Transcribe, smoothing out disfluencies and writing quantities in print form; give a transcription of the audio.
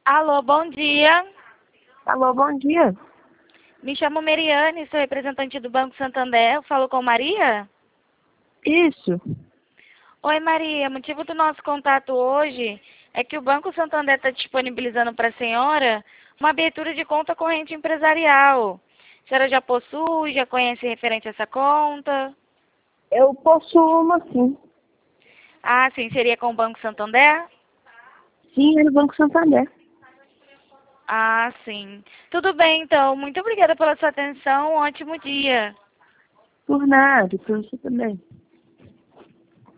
Alô, bom dia. Alô, bom dia. Me chamo Meriane, sou representante do Banco Santander. Eu falo com Maria? Isso. Oi, Maria. Motivo do nosso contato hoje é que o Banco Santander está disponibilizando para a senhora uma abertura de conta corrente empresarial. A senhora já possui, já conhece referente a essa conta? Eu possuo uma sim. Ah, sim, seria com o Banco Santander? Sim, é no Banco Santander. Ah, sim. Tudo bem, então. Muito obrigada pela sua atenção. Um ótimo dia. Por nada, por você também.